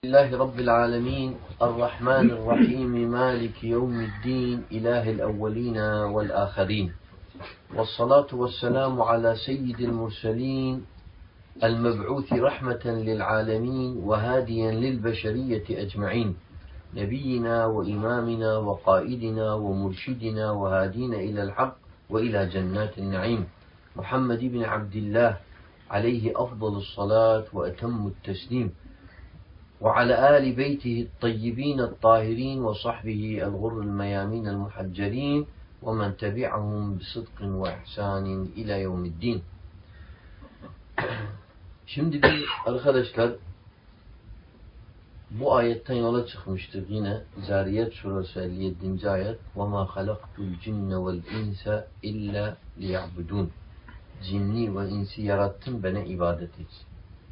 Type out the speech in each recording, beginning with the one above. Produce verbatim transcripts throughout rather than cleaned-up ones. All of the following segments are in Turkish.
Lillahi Rabbil alemin, Errahmanirrahim, Maliki yevmiddin, İlahil evvelina vel ahirin. Vessalatu vesselamu ala seyyidil murselin, el meb'uthi rahmeten lil alemin ve hadiyen lil beşeriyeti ecma'in. Nebiyyina ve imamina ve kaidina ve murşidina ve hadina ilel hak ve ila cennetin na'im. Muhammed ibn Abdillah aleyhi afdalus salat ve etemmut teslim. وعلى آل بيته الطيبين الطاهرين وصحبه الغر الميامين المحجلين ومن تبعهم بصدق وإحسان إلى يوم الدين. Şimdi biz arkadaşlar bu ayetten yola çıkmıştık yine. Zariyat suresi elli yedinci ayet. وَمَا خَلَقْتُ الْجِنَّ وَالْاِنْسَ اِلَّا لِيَعْبُدُونَ. Cinni ve insi yarattım, bana ibadet etsin.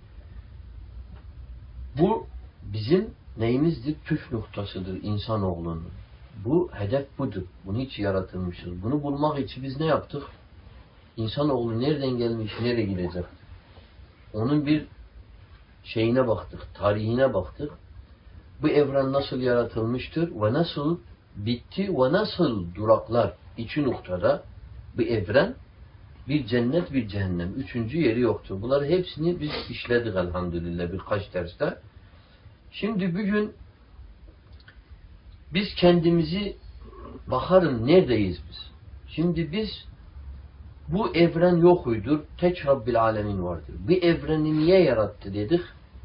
Bu bizim neyimizdir? Püf noktasıdır insanoğlunun. Bu hedef budur. Bunun için yaratılmışız. Bunu bulmak için biz ne yaptık? İnsanoğlu nereden gelmiş, nereye gidecek? Onun bir şeyine baktık, tarihine baktık. Bu evren nasıl yaratılmıştır ve nasıl bitti ve nasıl duraklar iki noktada bu evren bir cennet bir cehennem. Üçüncü yeri yoktur. Bunları hepsini biz işledik elhamdülillah birkaç derste. Şimdi bugün biz kendimizi bakarım neredeyiz biz? Şimdi biz bu evren yok uydur. Tek Rabbil alemin vardır. Bu evreni niye yarattı dedik?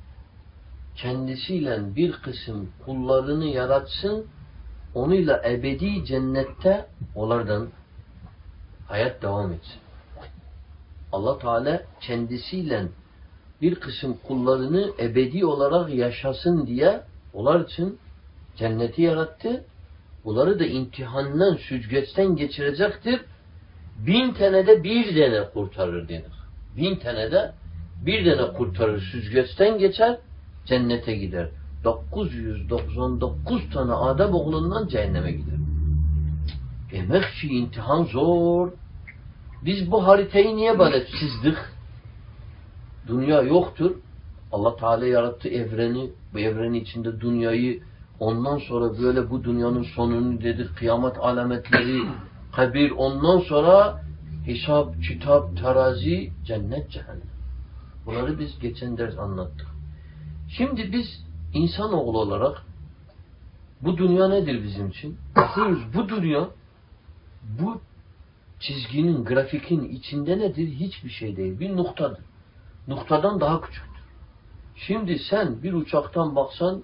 Kendisiyle bir kısım kullarını yaratsın, onunla ebedi cennette onlardan hayat devam etsin. Allah Teala kendisiyle bir kısım kullarını ebedi olarak yaşasın diye onlar için cenneti yarattı. Bunları da imtihandan, süzgeçten geçirecektir. Bin tanede bir tane kurtarır denir. Bin tanede bir tane kurtarır, süzgeçten geçer, cennete gider. dokuz yüz doksan dokuz tane Adem oğlundan cehenneme gider. Demek ki imtihan zor. Biz bu haritayı niye böyle çizdik? Dünya yoktur. Allah Teala yarattı evreni, bu evrenin içinde dünyayı, ondan sonra böyle bu dünyanın sonunu dedik, kıyamet alametleri, kabir, ondan sonra hesap, kitap, terazi, cennet, cehennem. Bunları biz geçen ders anlattık. Şimdi biz insanoğlu olarak bu dünya nedir bizim için? Bakıyoruz bu dünya bu çizginin, grafikin içinde nedir? Hiçbir şey değil. Bir noktadır. Noktadan daha küçüktür. Şimdi sen bir uçaktan baksan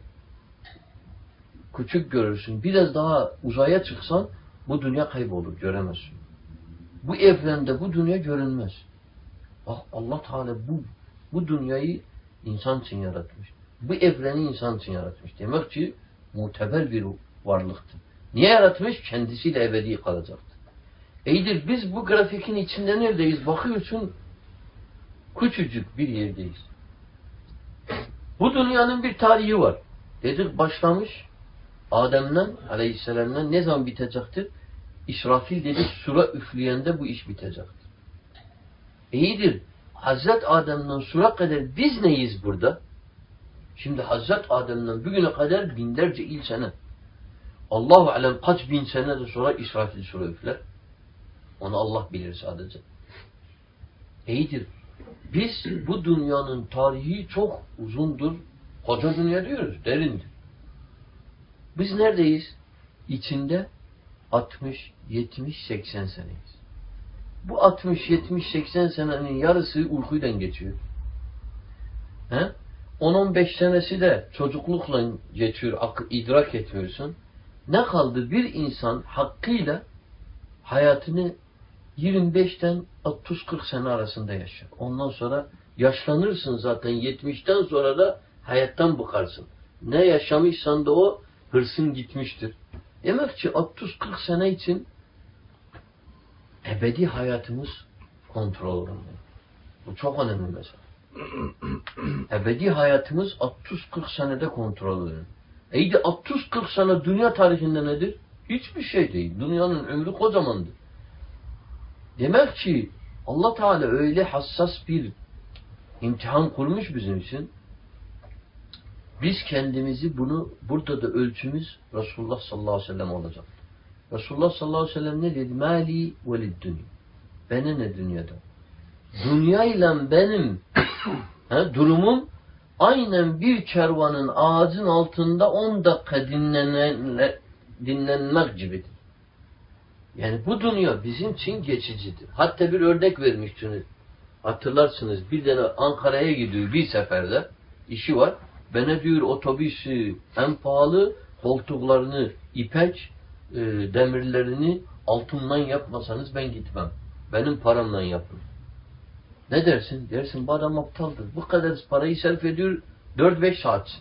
küçük görürsün. Biraz daha uzaya çıksan bu dünya kaybolur. Göremezsin. Bu evrende bu dünya görünmez. Bak Allah Teala bu bu dünyayı insan için yaratmış. Bu evreni insan için yaratmış. Demek ki muteber bir varlıktır. Niye yaratmış? Kendisiyle ebedi kalacaktır. İyidir biz bu grafikin içinde neredeyiz? Bakıyorsun küçücük bir yerdeyiz. Bu dünyanın bir tarihi var. Dedik başlamış Adem'den aleyhisselam'dan ne zaman bitecektir? İsrafil dedik sura üfleyende bu iş bitecektir. İyidir. Hazret Adem'den sura kadar biz neyiz burada? Şimdi Hazret Adem'den bugüne kadar binlerce yıl sene. Allahu alem kaç bin sene de sonra İsrafil sura üfler. Onu Allah bilir sadece. İyidir. Biz bu dünyanın tarihi çok uzundur. Koca dünya diyoruz. Derindir. Biz neredeyiz? İçinde altmış, yetmiş, seksen seneyiz. Bu altmış, yetmiş, seksen senenin yarısı uykuyla geçiyor. He? on on beş senesi de çocuklukla geçiyor. İdrak etmiyorsun. Ne kaldı? Bir insan hakkıyla hayatını yirmi beşten otuz kırk sene arasında yaşar. Ondan sonra yaşlanırsın zaten. yetmişten sonra da hayattan bıkarsın. Ne yaşamışsan da o hırsın gitmiştir. Demek ki otuz kırk sene için ebedi hayatımız kontrol olunmalı. Bu çok önemli mesela. Ebedi hayatımız otuz kırk senede kontrol olunmalı. İyi de otuz kırk sene dünya tarihinde nedir? Hiçbir şey değil. Dünyanın ömrü kocamandır. Demek ki Allah Teala öyle hassas bir imtihan kurmuş bizim için. Biz kendimizi bunu, burada da ölçümüz Resulullah sallallahu aleyhi ve sellem olacak. Resulullah sallallahu aleyhi ve sellem ne dedi? Mali velid dünya. Bana ne dünyada? Dünyayla benim he, durumum aynen bir kervanın ağacın altında on dakika dinlenen, dinlenmek gibidir. Yani bu dünya bizim için geçicidir. Hatta bir örnek vermiştiniz. Hatırlarsınız, bir tane Ankara'ya gidiyor bir seferde, işi var. Bana diyor otobüsü en pahalı, koltuklarını ipek, e, demirlerini altından yapmasanız ben gitmem. Benim paramla yapın. Ne dersin? Dersin bu adam aptaldır. Bu kadar parayı sarf ediyor dört beş saat.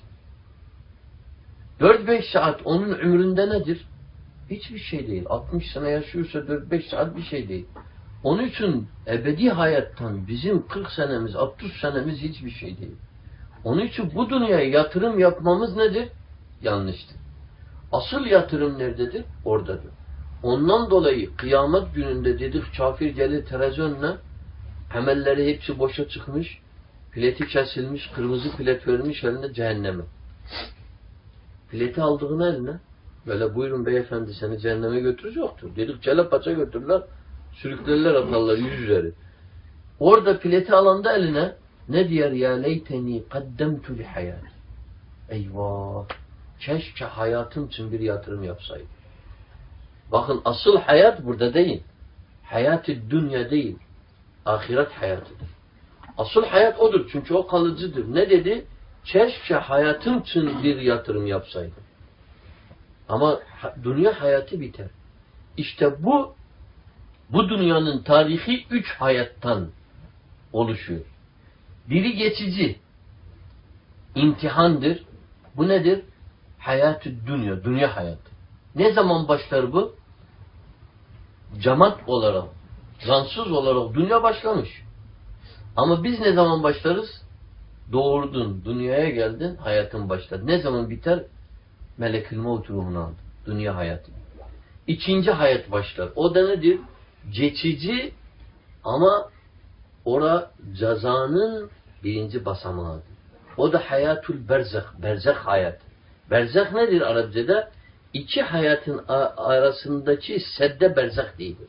dört beş saat onun ömründe nedir? Hiçbir şey değil. altmış sene yaşıyorsa dört beş saat bir şey değil. Onun için ebedi hayattan bizim kırk senemiz, altmış senemiz hiçbir şey değil. Onun için bu dünyaya yatırım yapmamız nedir? Yanlıştır. Asıl yatırım nerededir? Oradadır. Ondan dolayı kıyamet gününde dedik kafir gelir televizyonla amelleri hepsi boşa çıkmış, pileti kesilmiş, kırmızı pilet vermiş eline cehenneme. Pileti aldığın eline böyle buyurun beyefendi seni cehenneme götürür yoktur. Dedik cele paça götürürler, sürüklerler atarlar yüz üzeri. Orada pileti alanda eline ne diyor? Ya leyteni kaddemtu li hayat. Eyvah! Keşke hayatım için bir yatırım yapsaydım. Bakın asıl hayat burada değil. Hayat-ı dünya değil. Ahiret hayatıdır. Asıl hayat odur. Çünkü o kalıcıdır. Ne dedi? Keşke hayatım için bir yatırım yapsaydım. Ama dünya hayatı biter. İşte bu bu dünyanın tarihi üç hayattan oluşuyor. Biri geçici. İmtihandır. Bu nedir? Hayat-ı dünya. Dünya hayatı. Ne zaman başlar bu? Cemaat olarak, cansız olarak dünya başlamış. Ama biz ne zaman başlarız? Doğurdun, dünyaya geldin, hayatın başladı. Ne zaman biter? Melekül Mevt ruhunu aldı. Dünya hayatı. İkinci hayat başlar. O da nedir? Geçici ama ora cezanın birinci basamağıdır. O da hayatul berzak. Berzak hayat. Berzak nedir Arapçada? İki hayatın arasındaki sedde berzak değildir.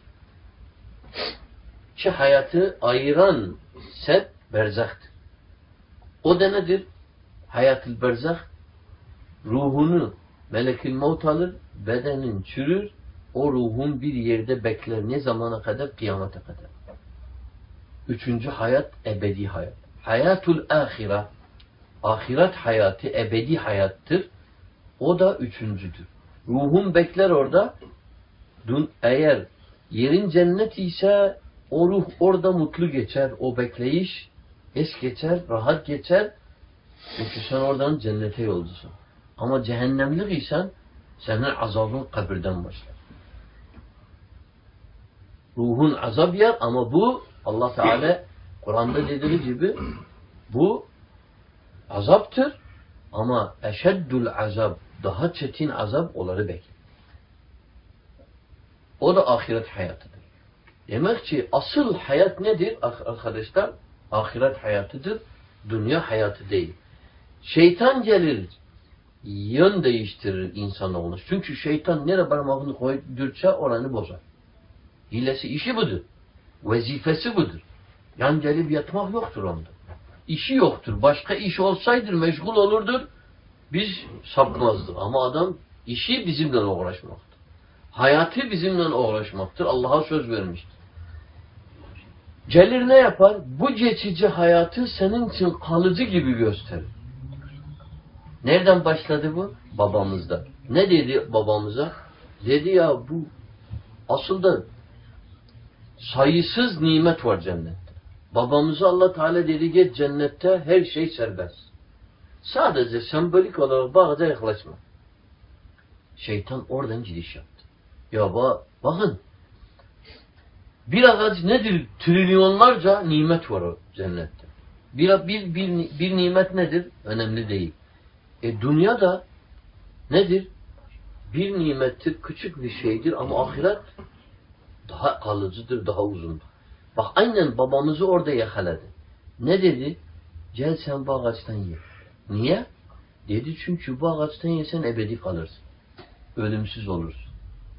İki hayatı ayıran sed berzaktır. O da nedir? Hayatül berzak ruhunu melekül mevt alır, bedenin çürür, o ruhun bir yerde bekler. Ne zamana kadar? Kıyamete kadar. Üçüncü hayat ebedi hayat. Hayatul ahire, ahiret hayatı ebedi hayattır. O da üçüncüdür. Ruhun bekler orada. Dün eğer yerin cennet ise o ruh orada mutlu geçer. O bekleyiş es geçer, rahat geçer. Çünkü sen oradan cennete yolcusun. Ama cehennemlik isen senin azabın kabirden başlar. Ruhun azap yer ama bu Allah Teala Kur'an'da dediği gibi bu azaptır ama eşeddül azab daha çetin azap onları bekler. O da ahiret hayatıdır. Demek ki asıl hayat nedir arkadaşlar? Ahiret hayatıdır. Dünya hayatı değil. Şeytan gelir yön değiştirir insanoğlu. Çünkü şeytan nereye parmağını koyup dürtse oranı bozar. Hilesi işi budur. Vazifesi budur. Yan gelip yatmak yoktur onda. İşi yoktur. Başka iş olsaydı meşgul olurdur. Biz sapmazdık. Ama adam işi bizimle uğraşmaktır. Hayatı bizimle uğraşmaktır. Allah'a söz vermiştir. Gelir ne yapar? Bu geçici hayatı senin için kalıcı gibi gösterir. Nereden başladı bu? Babamızda. Ne dedi babamıza? Dedi ya bu aslında sayısız nimet var cennette. Babamıza Allah Teala dedi ki cennette her şey serbest. Sadece sembolik olarak bağda yaklaşma. Şeytan oradan giriş yaptı. Ya bak, bakın bir ağaç nedir? Trilyonlarca nimet var o cennette. Bir, bir, bir, bir nimet nedir? Önemli değil. E dünya da nedir? Bir nimettir, küçük bir şeydir ama ahiret daha kalıcıdır, daha uzundur. Bak aynen babamızı orada yakaladı. Ne dedi? Gel sen bu ağaçtan ye. Niye? Dedi çünkü bu ağaçtan yesen ebedi kalırsın. Ölümsüz olursun.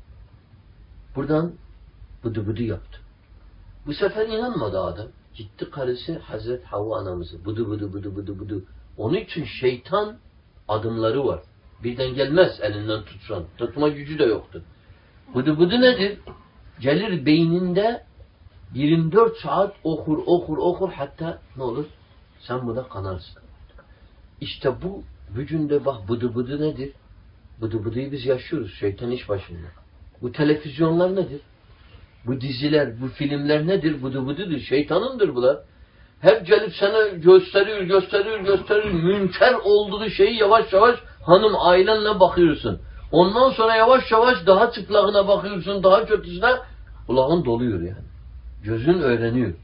Buradan bıdı bıdı yaptı. Bu sefer inanmadı adam. Gitti karısı Hazreti Havva anamızı. Bıdı bıdı bıdı bıdı bıdı. Onun için şeytan adımları var. Birden gelmez elinden tutsan. Tutma gücü de yoktur. Bıdı bıdı nedir? Gelir beyninde yirmi dört saat okur okur okur hatta ne olur? Sen buna kanarsın. İşte bu vücudunda bak bıdı bıdı nedir? Bıdı bıdıyı biz yaşıyoruz. Şeytan iş başında. Bu televizyonlar nedir? Bu diziler, bu filmler nedir? Bıdı bıdıdır. Şeytanındır bunlar. Hep gelip sana gösteriyor, gösteriyor, gösteriyor. Münker olduğu şeyi yavaş yavaş hanım ailenle bakıyorsun. Ondan sonra yavaş yavaş daha çıplağına bakıyorsun, daha kötüsüne. Kulağın doluyor yani. Gözün öğreniyor.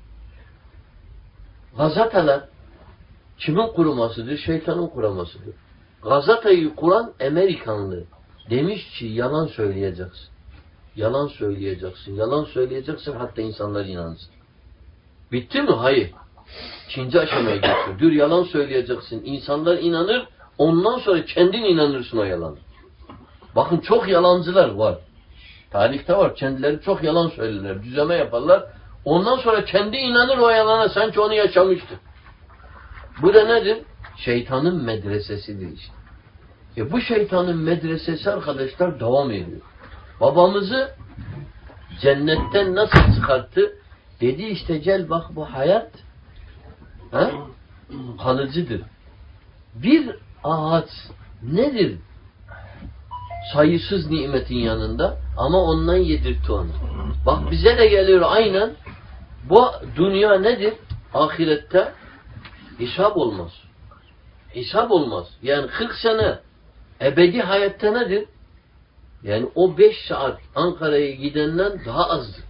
Gazeteler kimin kurumasıdır? Şeytanın kurumasıdır. Gazeteyi kuran Amerikanlı. Demiş ki yalan söyleyeceksin. Yalan söyleyeceksin. Yalan söyleyeceksin hatta insanlar inansın. Bitti mi? Hayır. İkinci aşamaya geçiyor. Dur yalan söyleyeceksin. İnsanlar inanır. Ondan sonra kendin inanırsın o yalana. Bakın çok yalancılar var. Tarihte var. Kendileri çok yalan söylerler. Düzeme yaparlar. Ondan sonra kendi inanır o yalana. Sanki onu yaşamıştır. Bu da nedir? Şeytanın medresesidir işte. E bu şeytanın medresesi arkadaşlar devam ediyor. Babamızı cennetten nasıl çıkarttı? Dedi işte gel bak bu hayat he? Kalıcıdır. Bir ağaç nedir? Sayısız nimetin yanında ama ondan yedirtti onu. Bak bize de geliyor aynen bu dünya nedir? Ahirette hesap olmaz. Hesap olmaz. Yani kırk sene ebedi hayatta nedir? Yani o beş saat Ankara'ya gidenden daha azdır.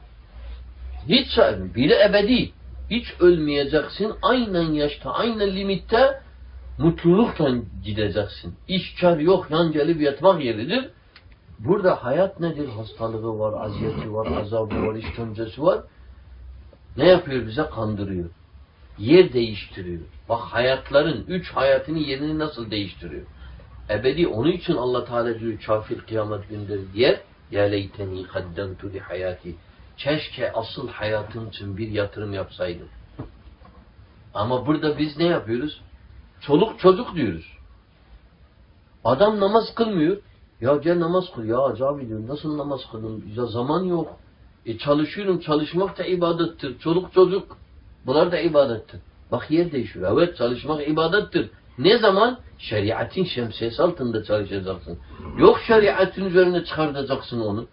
Hiç sahibi. Biri ebedi. Hiç ölmeyeceksin. Aynen yaşta, aynen limitte mutlulukla gideceksin. İş kar yok. Yan gelip yatmak yeridir. Burada hayat nedir? Hastalığı var, aziyeti var, azabı var, işkencesi var. Ne yapıyor bize? Kandırıyor. Yer değiştiriyor. Bak hayatların, üç hayatının yerini nasıl değiştiriyor? Ebedi. Onun için Allah Teala diyor kafir kıyamet günleri diye ya leyteni kaddemtu li hayati. Keşke asıl hayatım için bir yatırım yapsaydım. Ama burada biz ne yapıyoruz? Çoluk çocuk diyoruz. Adam namaz kılmıyor. Ya gel namaz kıl. Ya acaba diyor nasıl namaz kılın? Ya zaman yok. E çalışıyorum. Çalışmak da ibadettir. Çoluk çocuk. Bunlar da ibadettir. Bak yer değişiyor. Evet çalışmak ibadettir. Ne zaman? Şeriatın şemsiyesi altında çalışacaksın. Yok şeriatın üzerine çıkartacaksın onu.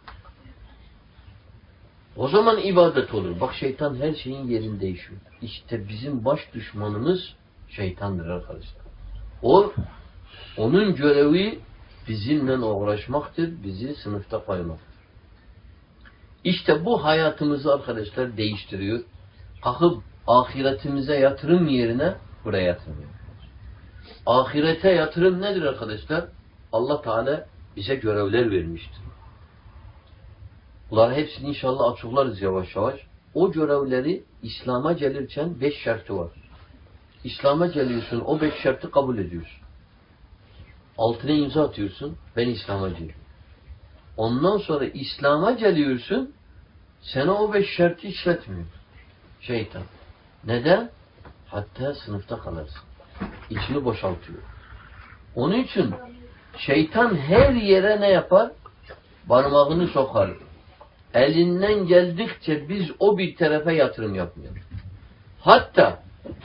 O zaman ibadet olur. Bak şeytan her şeyin yerini değişiyor. İşte bizim baş düşmanımız şeytandır arkadaşlar. O, onun görevi bizimle uğraşmaktır. Bizi sınıfta koymaktır. İşte bu hayatımızı arkadaşlar değiştiriyor. Kalkıp ahiretimize yatırım yerine buraya yatırım. Ahirete yatırım nedir arkadaşlar? Allah Teala bize görevler vermiştir. Bunları hepsini inşallah açıklarız yavaş yavaş. O görevleri İslam'a gelirken beş şartı var. İslam'a geliyorsun, o beş şartı kabul ediyorsun. Altına imza atıyorsun, ben İslam'a geliyorum. Ondan sonra İslam'a geliyorsun, sana o beş şartı işletmiyor. Şeytan. Neden? Hatta sınıfta kalırsın. İçini boşaltıyor. Onun için şeytan her yere ne yapar? Parmağını sokar. Elinden geldikçe biz o bir tarafa yatırım yapmıyoruz. Hatta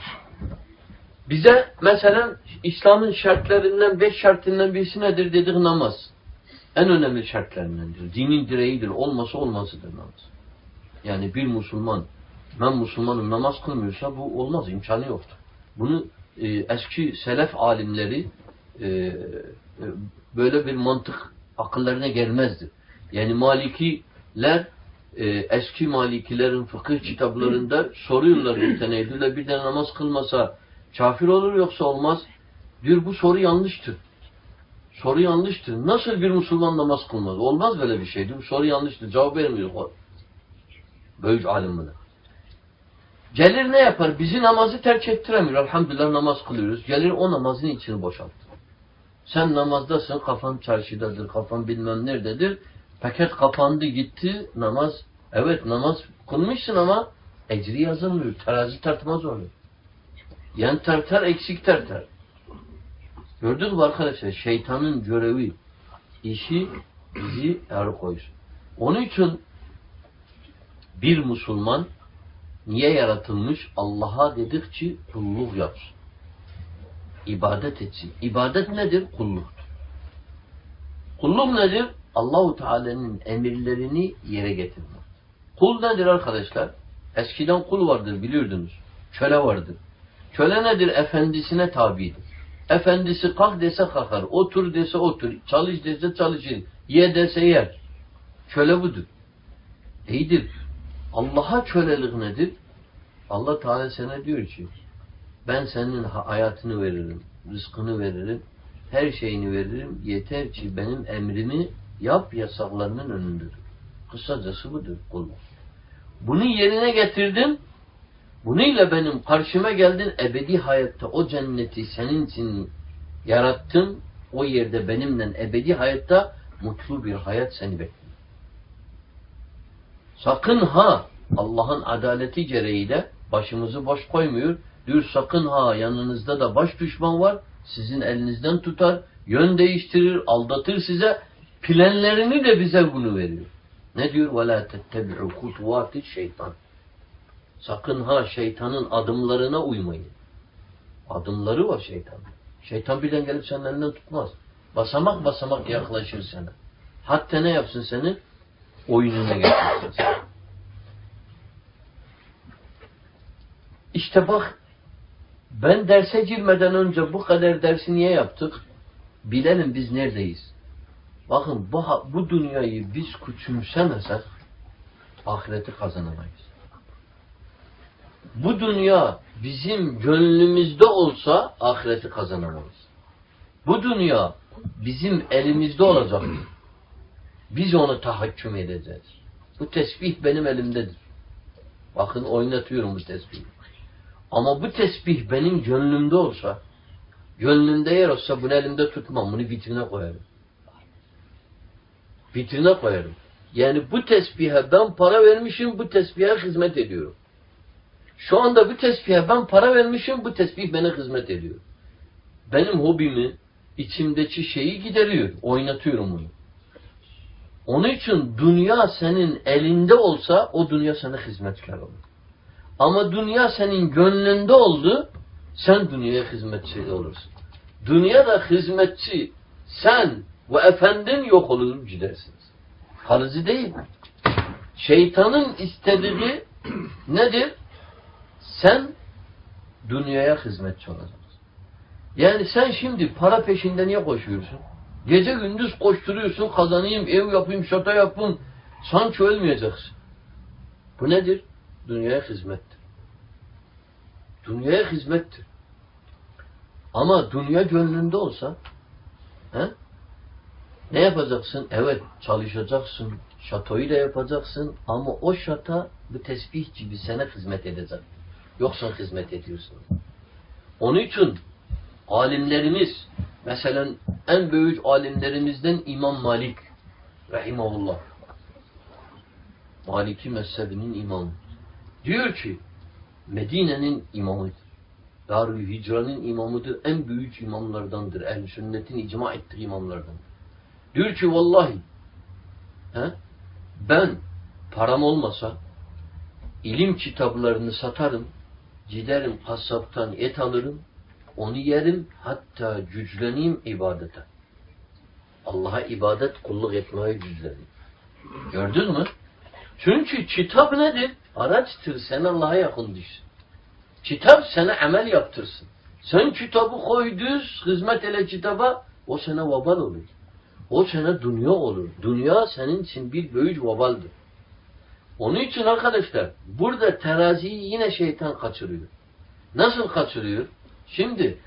bize mesela İslam'ın şartlarından, beş şartından birisi nedir dedik? Namaz. En önemli şartlarındandır. Dinin direğidir. Olmasa olmazıdır namaz. Yani bir Müslüman, ben Müslümanım namaz kılmıyorsa bu olmaz. İmkanı yoktur. Bunu e, eski selef alimleri e, e, böyle bir mantık akıllarına gelmezdi. Yani Malikiler e, eski Malikilerin fıkıh kitaplarında soruyorlar bir tane. Diyorlar bir de namaz kılmasa kafir olur yoksa olmaz. Diyor bu soru yanlıştır. Soru yanlıştır. Nasıl bir Müslüman namaz kılmaz? Olmaz böyle bir şeydir. Bu soru yanlıştır. Cevap vermiyor. Böyük alim buna. Gelir ne yapar? Bizi namazı terk ettiremiyor. Elhamdülillah namaz kılıyoruz. Gelir o namazın içini boşaltır. Sen namazdasın, kafan çarşıdadır, kafan bilmem nerededir. Paket kapandı gitti, namaz. Evet namaz kılmışsın ama ecri yazılmıyor. Terazi tartmaz onu. Yani tartar, eksik tartar. Gördünüz mü arkadaşlar? Şeytanın görevi, işi bizi alıkoysun. Onun için bir Müslüman niye yaratılmış? Allah'a dedikçe kulluk yapsın. İbadet etsin. İbadet nedir? Kulluktur. Kulluk nedir? Allahu Teala'nın emirlerini yere getirmek. Kul nedir arkadaşlar? Eskiden kul vardır biliyordunuz. Köle vardır. Köle nedir? Efendisine tabidir. Efendisi kalk dese kalkar. Otur dese otur. Çalış dese çalışır. Ye dese yer. Köle budur. İyidir. Allah'a kölelik nedir? Allah Teala sana diyor ki ben senin hayatını veririm. Rızkını veririm. Her şeyini veririm. Yeter ki benim emrimi yap, yasaklarının önündedir. Kısacası budur kulluk. Bunu yerine getirdin. Bununla benim karşıma geldin. Ebedi hayatta o cenneti senin için yarattım. O yerde benimle ebedi hayatta mutlu bir hayat seni bekliyor. Sakın ha Allah'ın adaleti gereği de başımızı boş koymuyor. Diyor sakın ha yanınızda da baş düşman var. Sizin elinizden tutar, yön değiştirir, aldatır size. Planlarını da bize bunu veriyor. Ne diyor? وَلَا تَتَّبِعُوا خُطُوَاتِ şeytan. Sakın ha şeytanın adımlarına uymayın. Adımları var şeytanın. Şeytan bilen gelip senin elinden tutmaz. Basamak basamak yaklaşır sana. Hatta ne yapsın seni? Oyununa getirsin. İşte bak ben derse girmeden önce bu kadar dersi niye yaptık? Bilelim biz neredeyiz. Bakın bu, bu dünyayı biz küçümsemesek ahireti kazanamayız. Bu dünya bizim gönlümüzde olsa ahireti kazanamayız. Bu dünya bizim elimizde olacak. Biz onu tahakküm edeceğiz. Bu tesbih benim elimdedir. Bakın oynatıyorum bu tesbihi. Ama bu tesbih benim gönlümde olsa, gönlümde yer olsa bunu elimde tutmam. Bunu vitrine koyarım. Vitrine koyarım. Yani bu tesbihe ben para vermişim, bu tesbihe hizmet ediyorum. Şu anda bu tesbihe ben para vermişim, bu tesbih bana hizmet ediyor. Benim hobimi, içimdeki şeyi gideriyor. Oynatıyorum bunu. Onun için dünya senin elinde olsa o dünya sana hizmetkar olur. Ama dünya senin gönlünde oldu, sen dünyaya hizmetçi olursun. Dünya da hizmetçi, sen ve efendin yok olur gidersiniz. Kalıcı değil. Şeytanın istediği nedir? Sen dünyaya hizmetçi olacaksın. Yani sen şimdi para peşinde niye koşuyorsun? Gece gündüz koşturuyorsun, kazanayım, ev yapayım, şata yapayım. Sanki ölmeyeceksin. Bu nedir? Dünyaya hizmettir. Dünyaya hizmettir. Ama dünya gönlünde olsa he? Ne yapacaksın? Evet çalışacaksın. Şatoyu da yapacaksın. Ama o şata bu tesbih gibi sana hizmet edecek. Yoksa hizmet ediyorsun. Onun için alimlerimiz mesela en büyük alimlerimizden İmam Malik rahimahullah. Maliki mezhebinin imamı. Diyor ki Medine'nin imamıdır. Darül Hicra'nın imamıdır. En büyük imamlardandır. Ehl-i sünnetin icma ettiği imamlardandır. Diyor ki vallahi he, ben param olmasa ilim kitaplarını satarım, giderim kasaptan et alırım, onu yerim, hatta güçleneyim ibadete. Allah'a ibadet, kulluk etmeye güçleneyim. Gördün mü? Çünkü kitap nedir? Araçtır, sen Allah'a yakın düşsün. Kitap sana amel yaptırsın. Sen kitabı koyduz, hizmet ele kitaba, o sana vebal olur. O sana dünya olur. Dünya senin için bir büyük vebaldir. Onun için arkadaşlar, burada teraziyi yine şeytan kaçırıyor. Nasıl kaçırıyor? Şimdi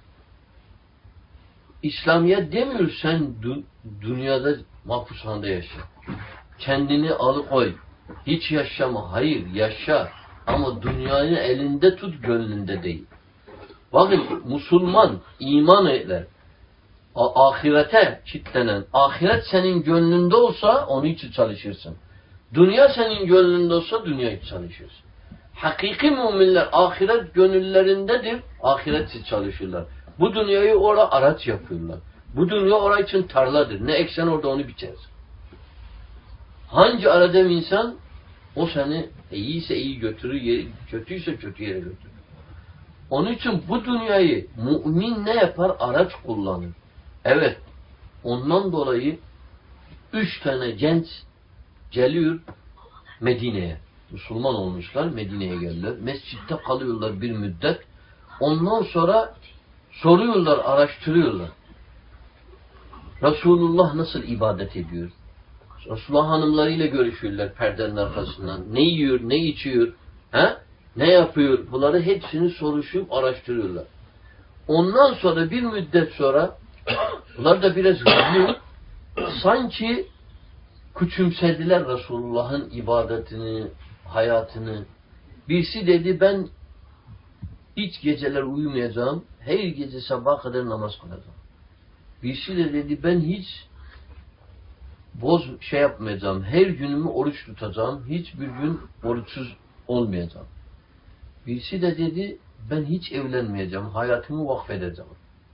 İslamiyet demiyor sen dü- dünyada mahpushanede yaşa. Kendini alıkoy. Hiç yaşama. Hayır yaşa. Ama dünyayı elinde tut, gönlünde değil. Bakın Müslüman iman eder. ahirete kitlenen, ahiret senin gönlünde olsa onun için çalışırsın. Dünya senin gönlünde olsa dünya için çalışırsın. Hakiki müminler ahiret gönüllerindedir, ahiret için çalışırlar. Bu dünyayı orada araç yapıyorlar. Bu dünya oraya için tarladır. Ne eksen orada onu biçersin. Hangi arada insan o seni iyiyse iyi götürür, kötüyse kötü yere götürür. Onun için bu dünyayı mümin ne yapar? Araç kullanır. Evet. Ondan dolayı üç tane genç geliyor Medine'ye. Müslüman olmuşlar. Medine'ye gelirler. Mescitte kalıyorlar bir müddet. Ondan sonra soruyorlar, araştırıyorlar. Resulullah nasıl ibadet ediyor? Resulullah hanımlarıyla görüşüyorlar perdenin arkasından. Ne yiyor, ne içiyor, he? Ne yapıyor? Bunları hepsini soruşup araştırıyorlar. Ondan sonra bir müddet sonra bunlar da biraz üzülüyor. Sanki küçümsediler Resulullah'ın ibadetini, hayatını. Birisi dedi ben hiç geceler uyumayacağım. Her gece sabah kadar namaz kılacağım. Birisi de dedi ben hiç boz şey yapmayacağım. Her günümü oruç tutacağım. Hiçbir gün oruçsuz olmayacağım. Birisi de dedi ben hiç evlenmeyeceğim. Hayatımı vakfedeceğim.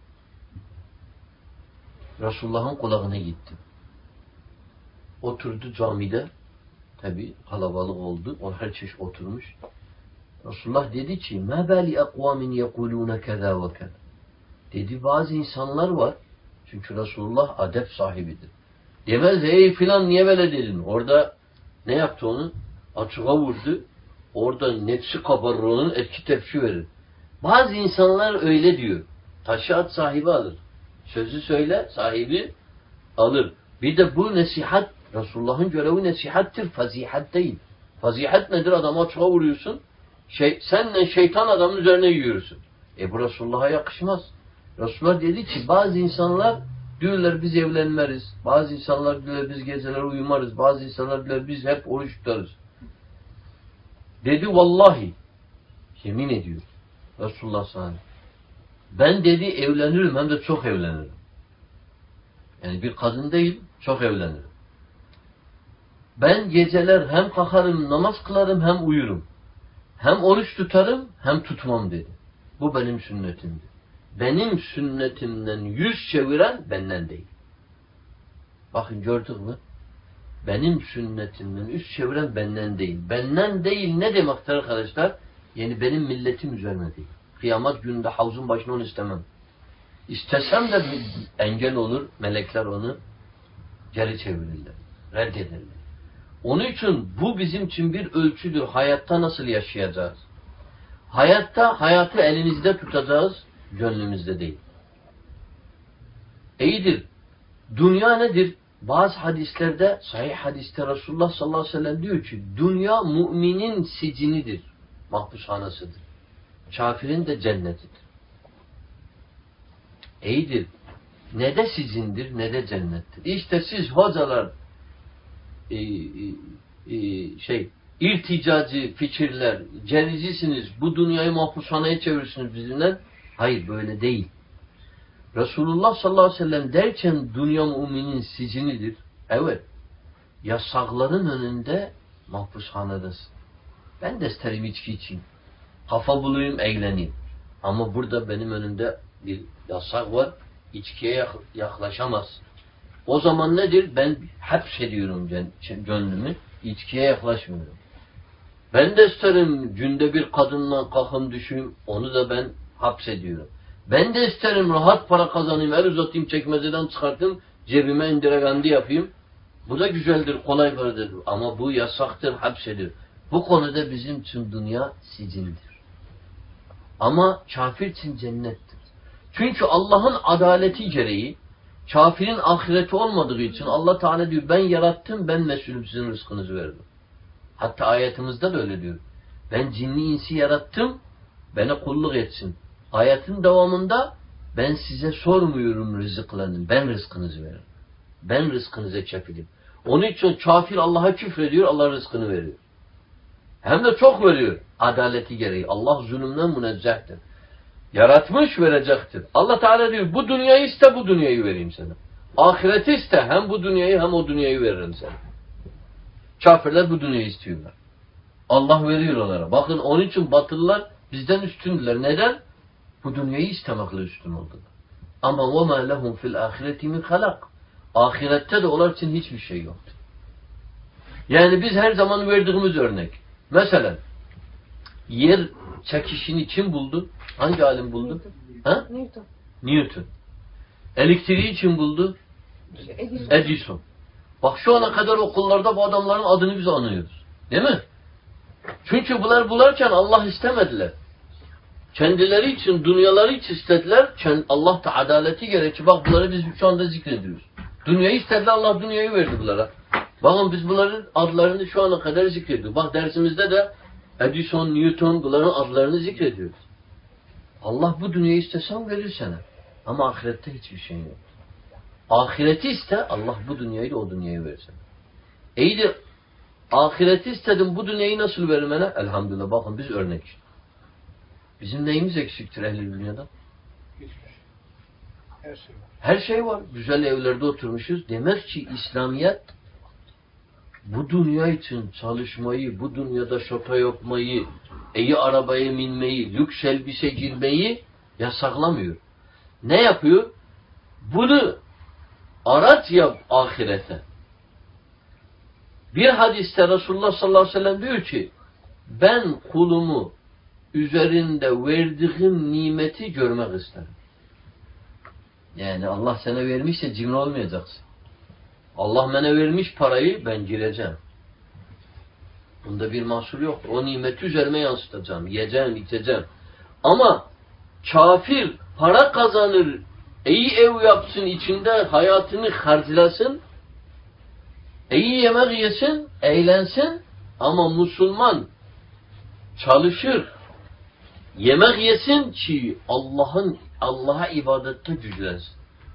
Resulullah'ın kulağına gitti. Oturdu camide. Tabi kalabalık oldu. O her çeşit oturmuş. Resulullah dedi ki مَا بَالِ اَقْوَامٍ يَقُولُونَ كَذَا وَكَذَا dedi bazı insanlar var. Çünkü Resulullah adep sahibidir. Demez ey filan niye böyle dedin? Orada ne yaptı onu? Açığa vurdu. Orada nefsi kabarır onun etki tepki verir. Bazı insanlar öyle diyor. Taşı at sahibi alır. Sözü söyle sahibi alır. Bir de bu nesihat Resulullah'ın görevi nesihattir. Fazihat değil. Fazihat nedir? Adamı açığa vuruyorsun. Şey, senle şeytan adamın üzerine yürüyorsun. E bu Resulullah'a yakışmaz. Resulullah dedi ki bazı insanlar diyorlar biz evlenmeriz. Bazı insanlar diyorlar biz geceler uyumarız. Bazı insanlar diyorlar biz hep oruç tutarız. Dedi vallahi yemin ediyor Resulullah sana. Ben dedi evlenirim hem de çok evlenirim. Yani bir kadın değil çok evlenirim. Ben geceler hem kalkarım namaz kılarım hem uyurum. Hem oruç tutarım hem tutmam dedi. Bu benim sünnetimdir. Benim sünnetimden yüz çeviren benden değil. Bakın gördük mü? Benim sünnetimden yüz çeviren benden değil. Benden değil ne demektir arkadaşlar? Yani benim milletim üzerine değil. Kıyamet gününde havuzun başına onu istemem. İstesem de engel olur. Melekler onu geri çevirirler. Reddederler. Onun için bu bizim için bir ölçüdür. Hayatta nasıl yaşayacağız? Hayatta hayatı elinizde tutacağız. Gönlümüzde değil. İyidir. Dünya nedir? Bazı hadislerde, sahih hadiste Resulullah sallallahu aleyhi ve sellem diyor ki, dünya müminin sicinidir, mahpushanasıdır. Kafirin de cennetidir. İyidir. Ne de sizindir, ne de cennettir. İşte siz hocalar, e, e, şey, irticacı fikirler, cericisiniz, bu dünyayı mahpushaneye çevirirsiniz bizimle. Hayır, böyle değil. Resulullah sallallahu aleyhi ve sellem derken dünya müminin sicinidir. Evet. Yasakların önünde mahpushanedasın. Ben de isterim içki içeyim. Kafa bulayım, eğleneyim. Ama burada benim önümde bir yasak var. İçkiye yaklaşamaz. O zaman nedir? Ben hapsediyorum gönlümü. İçkiye yaklaşmıyorum. Ben de isterim günde bir kadınla kalkım düşeyim. Onu da ben hapsediyorum. Ben de isterim rahat para kazanayım, el uzatayım, çekmeceden çıkartayım, cebime indiregendi yapayım. Bu da güzeldir, kolay paradır. Ama bu yasaktır, hapsedir. Bu konuda bizim için dünya sicindir. Ama kafir için cennettir. Çünkü Allah'ın adaleti gereği, kafirin ahireti olmadığı için Allah Teala diyor, ben yarattım, ben mesulüm sizin rızkınızı verdim. Hatta ayetimizde de öyle diyor. Ben cinni insi yarattım, bana kulluk etsin. Ayetin devamında ben size sormuyorum rızıklarını. Ben rızkınızı veririm. Ben rızkınıza kefilim. Onun için kafir Allah'a küfrediyor, Allah rızkını veriyor. Hem de çok veriyor. Adaleti gereği. Allah zulümden münezzehtir. Yaratmış, verecektir. Allah Teala diyor bu dünyayı iste, bu dünyayı vereyim sana. Ahireti iste, hem bu dünyayı hem o dünyayı veririm sana. Kafirler bu dünyayı istiyorlar. Allah veriyor onlara. Bakın onun için batılılar bizden üstündüler. Neden? Bu dünyayı istemekle üstün oldular. Ama وَمَا لَهُمْ فِي الْآخِرَةِ مِنْ خَلَقٍ Ahirette de onlar için hiçbir şey yoktur. Yani biz her zaman verdiğimiz örnek. Mesela yer çekişini kim buldu? Hangi alim buldu? Newton. Ha? Newton. Newton. Elektriği kim buldu? Edison. Edison. Bak şu ana kadar okullarda bu adamların adını biz anıyoruz. Değil mi? Çünkü bunlar bularken Allah istemediler. Kendileri için, dünyaları için istediler. Allah da adaleti gerekçe. Bak bunları biz şu anda zikrediyoruz. Dünyayı istediler, Allah dünyayı verdi bunlara. Bakın biz bunların adlarını şu ana kadar zikrediyoruz. Bak dersimizde de Edison, Newton bunların adlarını zikrediyoruz. Allah bu dünyayı istesen verir sana. Ama ahirette hiçbir şey yok. Ahireti iste, Allah bu dünyayı da o dünyayı verir sana. İyi de ahireti istedim, bu dünyayı nasıl verir bana? Elhamdülillah bakın biz örnek. Bizim neyimiz eksiktir ehl-i dünyada? Her şey var. Her şey var. Güzel evlerde oturmuşuz. Demek ki İslamiyet bu dünya için çalışmayı, bu dünyada şopa yapmayı, iyi arabaya binmeyi, lüks elbise girmeyi yasaklamıyor. Ne yapıyor? Bunu araç yap ahirete. Bir hadiste Resulullah sallallahu aleyhi ve sellem diyor ki ben kulumu üzerinde verdiğim nimeti görmek isterim. Yani Allah sana vermişse cimri olmayacaksın. Allah bana vermiş parayı ben gireceğim. Bunda bir mahsur yok. O nimeti üzerime yansıtacağım. Yiyeceğim, içeceğim. Ama kafir para kazanır, iyi ev yapsın, içinde hayatını harclasın, iyi yemek yesin, eğlensin ama Müslüman çalışır, yemek yesin ki Allah'ın Allah'a ibadette güçlensin.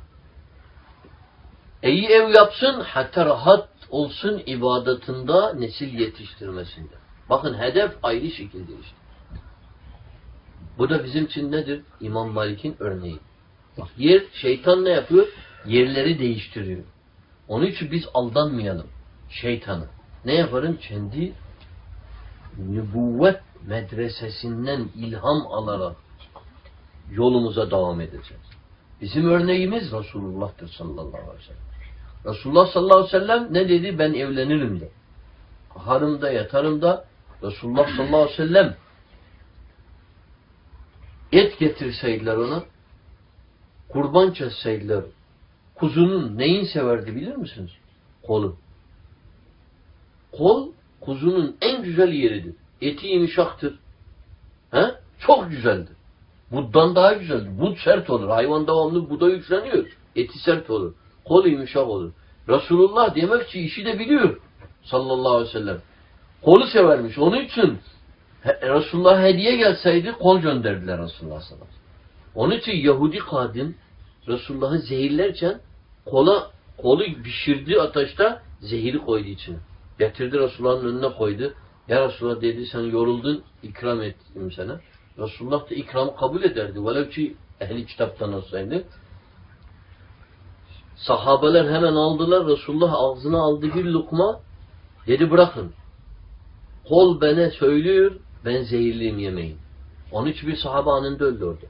İyi ev yapsın, hatta rahat olsun ibadetinde, nesil yetiştirmesinde. Bakın hedef ayrı şekilde işte. Bu da bizim için nedir? İmam Malik'in örneği. Bak yer, şeytan ne yapıyor? Yerleri değiştiriyor. Onun için biz aldanmayalım şeytanı. Ne yaparım? Kendi nübüvvet medresesinden ilham alarak yolumuza devam edeceğiz. Bizim örneğimiz Resulullah'tır sallallahu aleyhi ve sellem. Resulullah sallallahu aleyhi ve sellem ne dedi? Ben evlenirim de. Harımda, yatarımda Resulullah sallallahu aleyhi ve sellem et getirseydiler ona, kurban kesseydiler, kuzunun neyin severdi bilir misiniz? Kolu. Kol, kuzunun en güzel yeridir. Eti yumuşaktır. He? Çok güzeldir. Buddan daha güzeldir. Bud sert olur. Hayvan devamlı buda yükleniyor. Eti sert olur. Kol yumuşak olur. Resulullah demek ki işi de biliyor. Sallallahu aleyhi ve sellem. Kolu severmiş. Onun için Resulullah hediye gelseydi kol gönderdiler Resulullah sallallahu aleyhi ve sellem. Onun için Yahudi kadın Resulullah'ı zehirlerken kola, kolu pişirdi ateşte, zehiri koydu içine. Getirdi Resulullah'ın önüne koydu. Ya Resulullah dedi sen yoruldun, ikram ettim sana. Resulullah da ikramı kabul ederdi. Velev ki ehli kitaptan olsaydı. Sahabeler hemen aldılar. Resulullah ağzına aldı bir lokma. Dedi bırakın. Kol bana söylüyor, ben zehirliyim yemeyin. Onun için bir sahabe anında öldü orada.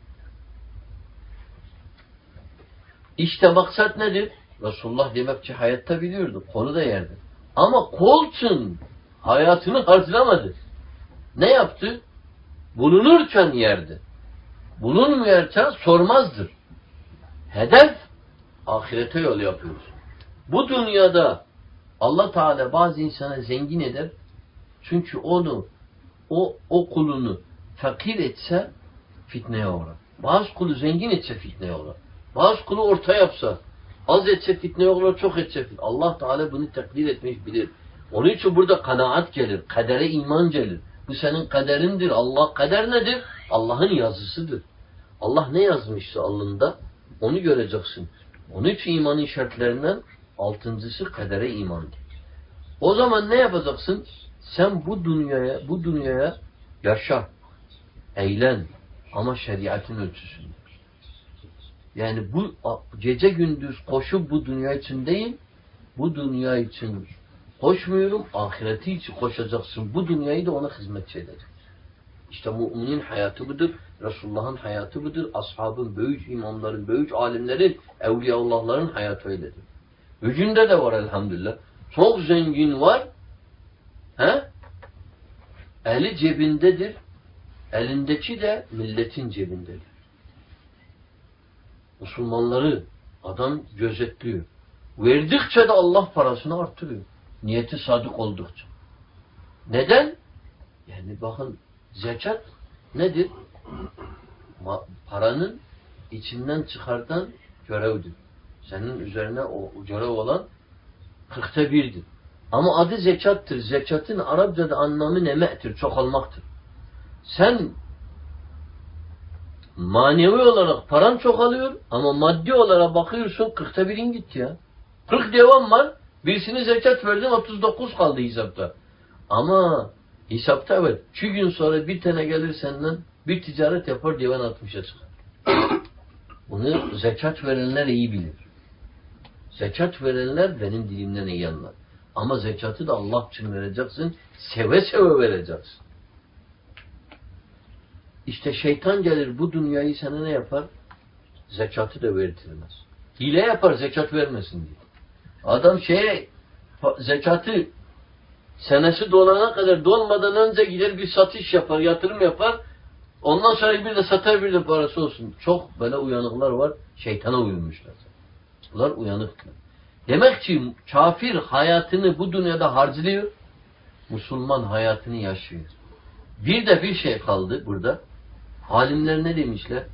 İşte maksat nedir? Resulullah demek ki hayatta biliyordu. Kolu da yerdi. Ama kol için hayatını harcamadı. Ne yaptı? Bulunurken yerdi. Bulunmayarken sormazdır. Hedef ahirete yol yapıyoruz. Bu dünyada Allah Teala bazı insana zengin eder. Çünkü onu o, o kulunu fakir etse fitneye uğrar. Bazı kulu zengin etse fitneye uğrar. Bazı kulu orta yapsa, az etse fitneye uğrar, çok etse fitneye. Allah Teala bunu takdir etmiş bilir. Onun için burada kanaat gelir, kadere iman gelir. Bu senin kaderindir. Allah kader nedir? Allah'ın yazısıdır. Allah ne yazmışsa alnında onu göreceksin. Onun için imanın şartlarından altıncısı kadere imandır. O zaman ne yapacaksın? Sen bu dünyaya, bu dünyaya yaşa, eğlen, Ama şeriatın ölçüsünde. Yani bu gece gündüz koşup bu dünya için değil, bu dünya için koşmuyorum, ahireti için koşacaksın. Bu dünyayı da ona hizmetçi edecek. İşte müminin hayatı budur, Resulullah'ın hayatı budur, ashabın, büyük imamların, büyük alimlerin, evliyaullahların hayatı öyledir. Bugünde de var elhamdülillah. Çok zengin var, he? Eli cebindedir, elindeki de milletin cebindedir. Müslümanları adam gözetliyor. Verdikçe de Allah parasını artırıyor. Niyeti sadık oldukça. Neden? Yani bakın zekat nedir? Ma paranın içinden çıkartan görevdir. Senin üzerine o görev olan kırkta birdir. Ama adı zekattır. Zekatın Arapçada anlamı nemektir, çoğalmaktır. Sen manevi olarak paran çoğalıyor ama maddi olarak bakıyorsun kırkta birin gitti ya. kırk devam var. Birisini zekat verdin otuz dokuz kaldı hesapta. Ama hesapta evet. iki gün sonra bir tane gelir senden bir ticaret yapar devan altmışa çıkar. Bunu zekat verenler iyi bilir. Zekat verenler benim dilimden iyi anlar. Ama zekatı da Allah için vereceksin. Seve seve vereceksin. İşte şeytan gelir bu dünyayı sana ne yapar? Zekatı da verdirmez. Hile yapar zekat vermesin diye. Adam şeye zekatı senesi dolana kadar dolmadan önce gider bir satış yapar, yatırım yapar. Ondan sonra bir de satar bir de parası olsun. Çok böyle uyanıklar var. Şeytana uyumuşlar. Bunlar uyanıklar. Demek ki kafir hayatını bu dünyada harcılıyor. Müslüman hayatını yaşıyor. Bir de bir şey kaldı burada. Alimler ne demişler?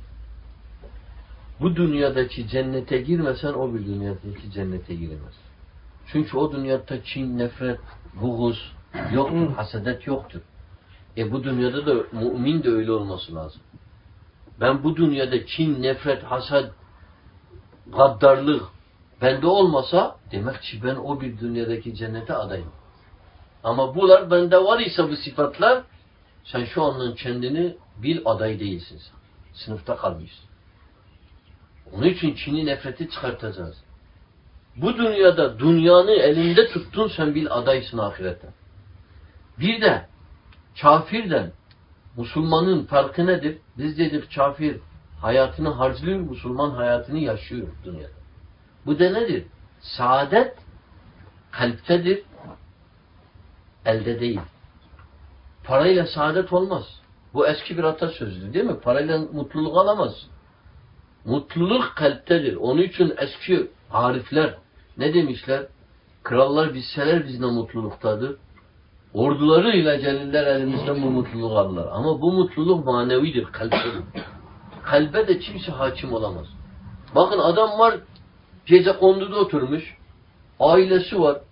Bu dünyadaki cennete girmesen o bir dünyadaki cennete giremez. Çünkü o dünyada kin, nefret, buğuz yoktur, hasedet yoktur. E bu dünyada da mümin de öyle olması lazım. Ben bu dünyada kin, nefret, haset, gaddarlık bende olmasa demek ki ben o bir dünyadaki cennete adayım. Ama bunlar bende var ise bu sıfatlar sen şu anın kendini bil aday değilsin sen. Sınıfta kalmışsın. Onun için kini, nefreti çıkartacağız. Bu dünyada dünyanı elinde tuttun sen bil adaysın ahirete. Bir de kafirden Müslümanın farkı nedir? Biz dedik kafir hayatını harclıyor, Müslüman hayatını yaşıyor dünyada. Bu da nedir? Saadet kalptedir, elde değil. Parayla saadet olmaz. Bu eski bir atasözüdür değil mi? Parayla mutluluk alamazsın. Mutluluk kalptedir. Onun için eski arifler ne demişler? Krallar bilseler biz ne mutluluktadır. Ordularıyla gelirler elimizden bu mutluluğu alırlar. Ama bu mutluluk manevidir, kalptedir. Kalbe de kimse hakim olamaz. Bakın adam var gece konduda oturmuş. Ailesi var.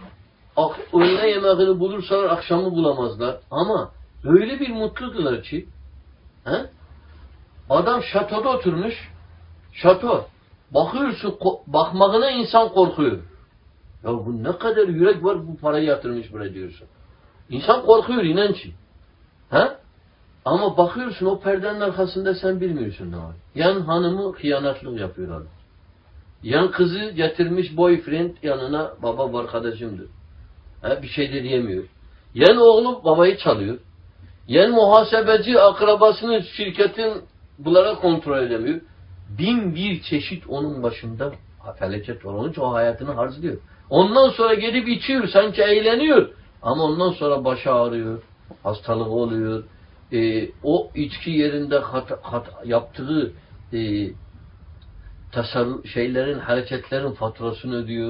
Öğle yemeğini bulursalar akşamı bulamazlar. Ama öyle bir mutludular ki he? Adam şatoda oturmuş. Şato. Bakıyorsun bakmağına insan korkuyor. Ya bu ne kadar yürek var bu parayı yatırmış buraya diyorsun. İnsan korkuyor inan ki. He? Ama bakıyorsun o perdenin arkasında sen bilmiyorsun ne var. Yan hanımı hıyanatlık yapıyor adam. Yan kızı getirmiş boyfriend yanına baba arkadaşımdır. He? Bir şey de diyemiyor. Yan oğlu babayı çalıyor. Yan muhasebeci akrabasını şirketin bunlara kontrol edemiyor. Bin bir çeşit onun başında felaket var. Onun için o hayatını harclıyor. Ondan sonra gelip içiyor. Sanki eğleniyor. Ama ondan sonra başı ağrıyor. Hastalık oluyor. Ee, o içki yerinde hat, hat, yaptığı e, tasarruf şeylerin, hareketlerin faturasını ödüyor.